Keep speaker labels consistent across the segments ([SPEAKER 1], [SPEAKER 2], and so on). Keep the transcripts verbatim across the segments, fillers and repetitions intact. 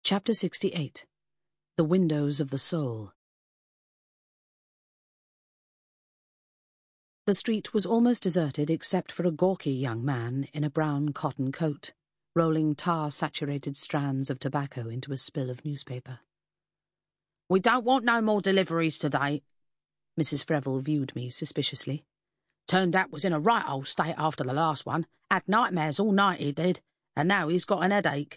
[SPEAKER 1] Chapter sixty-eight. The Windows of the Soul. The street was almost deserted except for a gawky young man in a brown cotton coat, rolling tar-saturated strands of tobacco into a spill of newspaper. "We don't want no more deliveries today." Missus Freville viewed me suspiciously. "Turned was in a right old state after the last one. Had nightmares all night, he did, and now he's got an headache."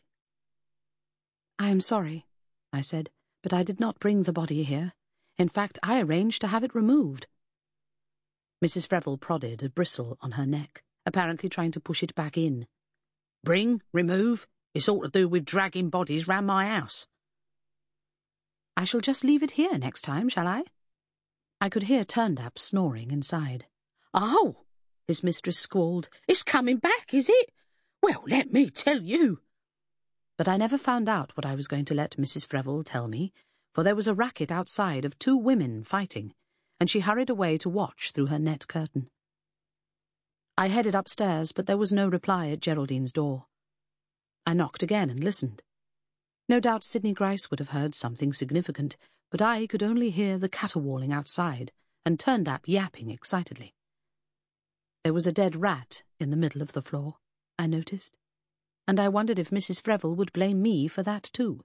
[SPEAKER 1] "I am sorry," I said, "but I did not bring the body here. In fact, I arranged to have it removed." Missus Freville prodded a bristle on her neck, apparently trying to push it back in. "Bring? Remove? It's all to do with dragging bodies round my house." "I shall just leave it here next time, shall I?" I could hear Turndap snoring inside.
[SPEAKER 2] "Oh," his mistress squalled, "it's coming back, is it? Well, let me tell you."
[SPEAKER 1] But I never found out what I was going to let Missus Freville tell me, for there was a racket outside of two women fighting, and she hurried away to watch through her net curtain. I headed upstairs, but there was no reply at Geraldine's door. I knocked again and listened. No doubt Sidney Gryce would have heard something significant, but I could only hear the caterwauling outside and Turndap yapping excitedly. There was a dead rat in the middle of the floor, I noticed, and I wondered if Missus Freville would blame me for that too.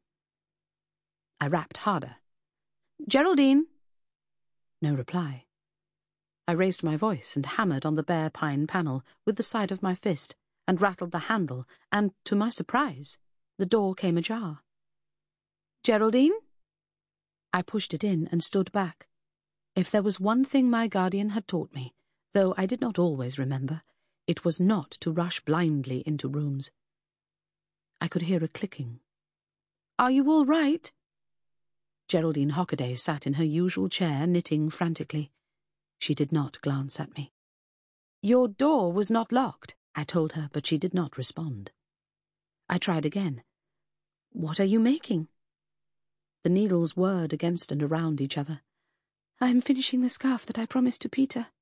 [SPEAKER 1] I rapped harder. "Geraldine!" No reply. I raised my voice and hammered on the bare pine panel with the side of my fist and rattled the handle, and, to my surprise, the door came ajar. "Geraldine?" I pushed it in and stood back. If there was one thing my guardian had taught me, though I did not always remember, it was not to rush blindly into rooms. I could hear a clicking. "Are you all right?" Geraldine Hockaday sat in her usual chair, knitting frantically. She did not glance at me. "Your door was not locked," I told her, but she did not respond. I tried again. "What are you making?" The needles whirred against and around each other. "I am finishing the scarf that I promised to Peter."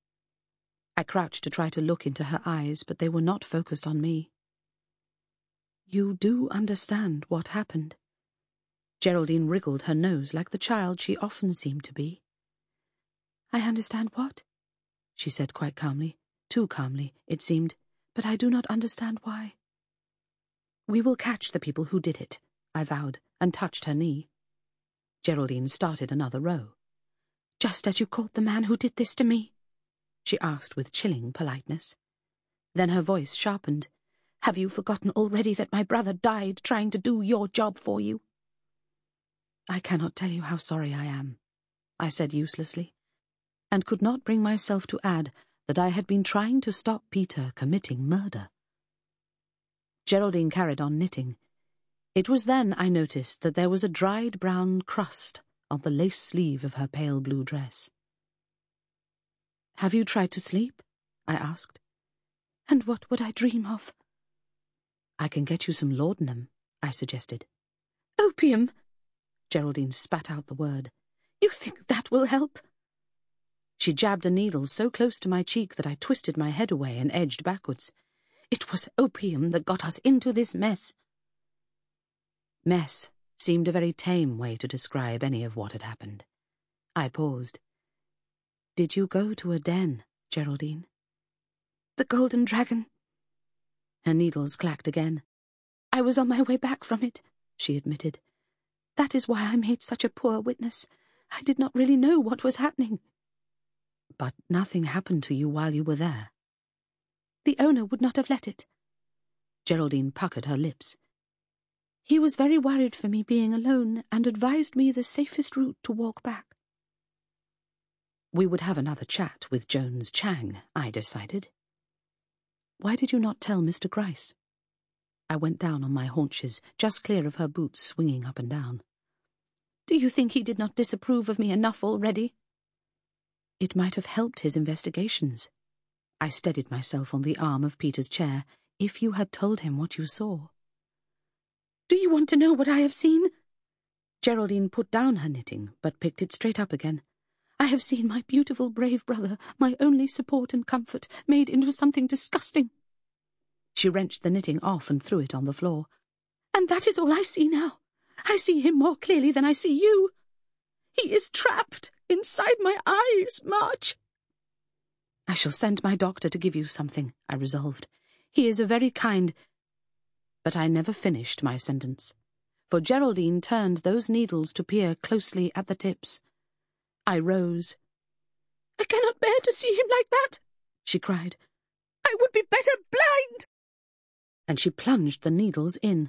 [SPEAKER 1] I crouched to try to look into her eyes, but they were not focused on me. "You do understand what happened?" Geraldine wriggled her nose like the child she often seemed to be. "I understand what?" she said quite calmly, too calmly, it seemed, "but I do not understand why." "We will catch the people who did it," I vowed, and touched her knee. Geraldine started another row. "Just as you caught the man who did this to me?" she asked with chilling politeness. Then her voice sharpened. "Have you forgotten already that my brother died trying to do your job for you?" "I cannot tell you how sorry I am," I said uselessly, and could not bring myself to add that I had been trying to stop Peter committing murder. Geraldine carried on knitting. It was then I noticed that there was a dried brown crust on the lace sleeve of her pale blue dress. "Have you tried to sleep?" I asked. "And what would I dream of?" "I can get you some laudanum," I suggested.
[SPEAKER 2] "Opium!"
[SPEAKER 1] Geraldine spat out the word.
[SPEAKER 2] "You think that will help?"
[SPEAKER 1] She jabbed a needle so close to my cheek that I twisted my head away and edged backwards.
[SPEAKER 2] "It was opium that got us into this mess."
[SPEAKER 1] Mess seemed a very tame way to describe any of what had happened. I paused. "Did you go to a den, Geraldine?"
[SPEAKER 2] "The Golden Dragon."
[SPEAKER 1] Her needles clacked again.
[SPEAKER 2] "I was on my way back from it," she admitted. "That is why I made such a poor witness. I did not really know what was happening."
[SPEAKER 1] "But nothing happened to you while you were there?"
[SPEAKER 2] "The owner would not have let it."
[SPEAKER 1] Geraldine puckered her lips.
[SPEAKER 2] "He was very worried for me being alone and advised me the safest route to walk back."
[SPEAKER 1] We would have another chat with Jones Chang, I decided. "Why did you not tell Mister Gryce?" I went down on my haunches, just clear of her boots swinging up and down.
[SPEAKER 2] "Do you think he did not disapprove of me enough already?"
[SPEAKER 1] "It might have helped his investigations." I steadied myself on the arm of Peter's chair. "If you had told him what you saw."
[SPEAKER 2] "Do you want to know what I have seen?"
[SPEAKER 1] Geraldine put down her knitting, but picked it straight up again.
[SPEAKER 2] "I have seen my beautiful, brave brother, my only support and comfort, made into something disgusting."
[SPEAKER 1] She wrenched the knitting off and threw it on the floor.
[SPEAKER 2] "And that is all I see now. I see him more clearly than I see you. He is trapped inside my eyes, March.
[SPEAKER 1] I shall send my doctor to give you something, I resolved. He is a very kind... But I never finished my sentence, for Geraldine turned those needles to peer closely at the tips. I rose.
[SPEAKER 2] I cannot bear to see him like that, she cried. I would be better blind.
[SPEAKER 1] And she plunged the needles in.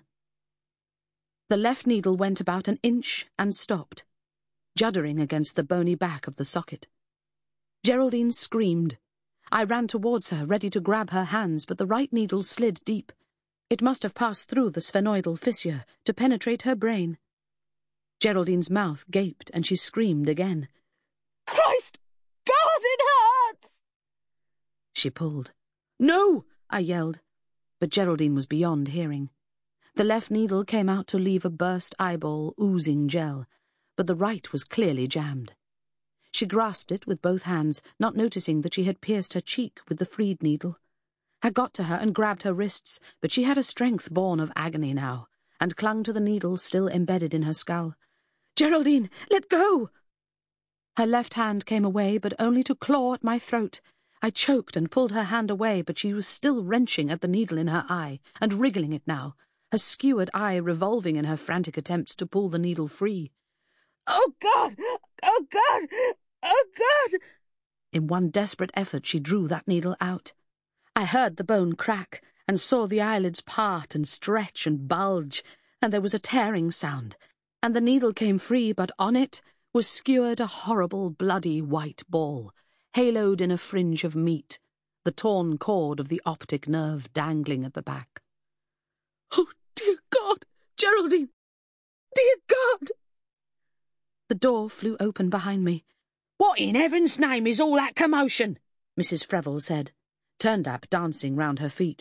[SPEAKER 1] The left needle went about an inch and stopped, juddering against the bony back of the socket. Geraldine screamed. I ran towards her, ready to grab her hands, but the right needle slid deep. It must have passed through the sphenoidal fissure to penetrate her brain. Geraldine's mouth gaped, and she screamed again.
[SPEAKER 2] Christ! God, it hurts!
[SPEAKER 1] She pulled. No! I yelled, but Geraldine was beyond hearing. The left needle came out to leave a burst eyeball oozing gel, but the right was clearly jammed. She grasped it with both hands, not noticing that she had pierced her cheek with the freed needle. I got to her and grabbed her wrists, but she had a strength born of agony now, and clung to the needle still embedded in her skull.
[SPEAKER 2] Geraldine, let go!
[SPEAKER 1] Her left hand came away, but only to claw at my throat. I choked and pulled her hand away, but she was still wrenching at the needle in her eye, and wriggling it now, her skewered eye revolving in her frantic attempts to pull the needle free.
[SPEAKER 2] Oh, God! Oh, God! Oh, God!
[SPEAKER 1] In one desperate effort she drew that needle out. I heard the bone crack, and saw the eyelids part and stretch and bulge, and there was a tearing sound, and the needle came free, but on it was skewered a horrible bloody white ball, haloed in a fringe of meat, the torn cord of the optic nerve dangling at the back.
[SPEAKER 2] Oh, dear God! Geraldine! Dear God!
[SPEAKER 1] The door flew open behind me.
[SPEAKER 3] What in heaven's name is all that commotion?
[SPEAKER 1] Missus Freville said, Turndap dancing round her feet.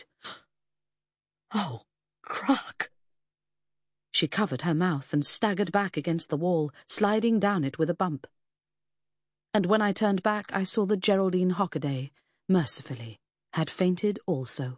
[SPEAKER 2] Oh, crock!
[SPEAKER 1] She covered her mouth and staggered back against the wall, sliding down it with a bump. And when I turned back, I saw that Geraldine Hockaday, mercifully, had fainted also.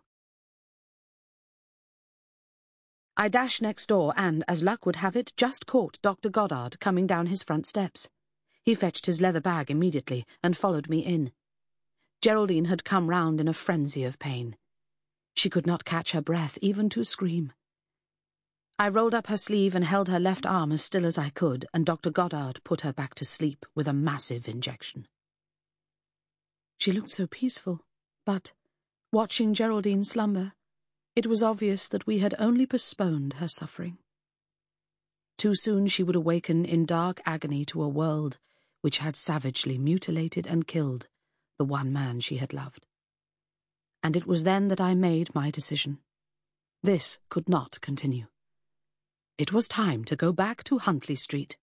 [SPEAKER 1] I dashed next door and, as luck would have it, just caught Doctor Goddard coming down his front steps. He fetched his leather bag immediately and followed me in. Geraldine had come round in a frenzy of pain. She could not catch her breath, even to scream. I rolled up her sleeve and held her left arm as still as I could, and Doctor Goddard put her back to sleep with a massive injection. She looked so peaceful, but, watching Geraldine slumber, it was obvious that we had only postponed her suffering. Too soon she would awaken in dark agony to a world which had savagely mutilated and killed the one man she had loved. And it was then that I made my decision. This could not continue. It was time to go back to Huntley Street.